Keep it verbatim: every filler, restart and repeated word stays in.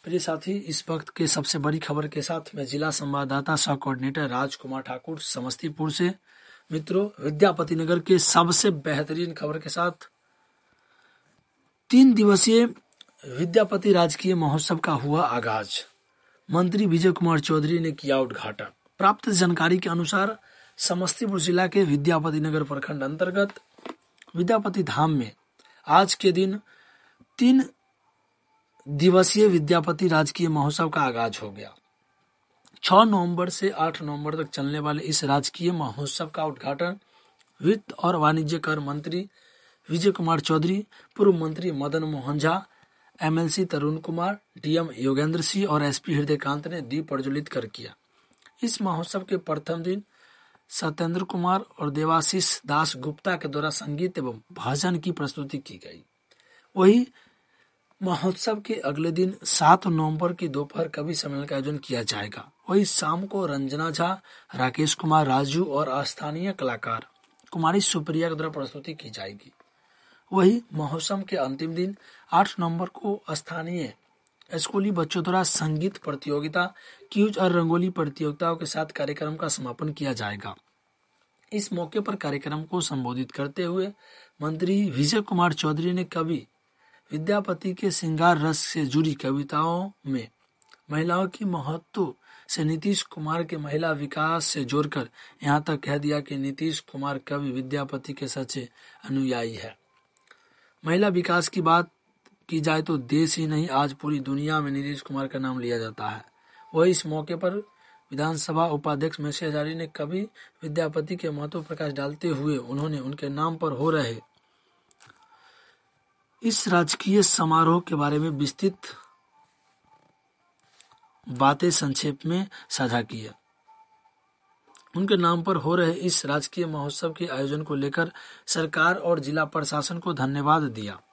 प्रिय साथी, इस वक्त के सबसे बड़ी खबर के साथ मैं जिला संवाददाता सह कोऑर्डिनेटर राजकुमार ठाकुर समस्तीपुर से। मित्रों, विद्यापति नगर के सबसे बेहतरीन खबर के साथ तीन दिवसीय विद्यापति राजकीय महोत्सव का हुआ आगाज। मंत्री विजय कुमार चौधरी ने किया उद्घाटन। प्राप्त जानकारी के अनुसार समस्तीपुर जिला के विद्यापति नगर प्रखंड अंतर्गत विद्यापति धाम में आज के दिन तीन दिवसीय विद्यापति राजकीय महोत्सव का आगाज हो गया। छह नवंबर से आठ नवंबर तक चलने वाले इस राजकीय महोत्सव का उद्घाटन वित्त और वाणिज्य कर मंत्री विजय कुमार चौधरी, पूर्व मंत्री मदन मोहन झा, एमएलसी तरुण कुमार, डीएम योगेंद्र सिंह और एसपी हृदयकांत ने दीप प्रज्वलित कर किया। इस महोत्सव के प्रथम दिन सत्येंद्र कुमार और देवाशीष दास गुप्ता के द्वारा संगीत एवं भजन की प्रस्तुति की गई। वही महोत्सव के अगले दिन सात नवंबर की दोपहर कवि सम्मेलन का आयोजन किया जाएगा। वही शाम को रंजना झा, राकेश कुमार राजू और स्थानीय कलाकार कुमारी सुप्रिया के द्वारा प्रस्तुति की जाएगी। वही महोत्सव के अंतिम दिन आठ नवंबर को स्थानीय स्कूली बच्चों द्वारा संगीत प्रतियोगिता, क्यूज और रंगोली प्रतियोगिताओं के साथ कार्यक्रम का समापन किया जाएगा। इस मौके पर कार्यक्रम को संबोधित करते हुए मंत्री विजय कुमार चौधरी ने कवि विद्यापति के श्रृंगार रस से जुड़ी कविताओं में महिलाओं की महत्व से नीतीश कुमार के महिला विकास से जोड़कर यहाँ तक कह दिया कि नीतीश कुमार कवि विद्यापति के सच्चे अनुयायी है। महिला विकास की बात की जाए तो देश ही नहीं, आज पूरी दुनिया में नीतीश कुमार का नाम लिया जाता है। वही इस मौके पर विधानसभा उपाध्यक्ष महेश हजारी ने कवि विद्यापति के महत्व प्रकाश डालते हुए उन्होंने उनके नाम पर हो रहे इस राजकीय समारोह के बारे में विस्तृत बातें संक्षेप में साझा की। उनके नाम पर हो रहे इस राजकीय महोत्सव के आयोजन को लेकर सरकार और जिला प्रशासन को धन्यवाद दिया।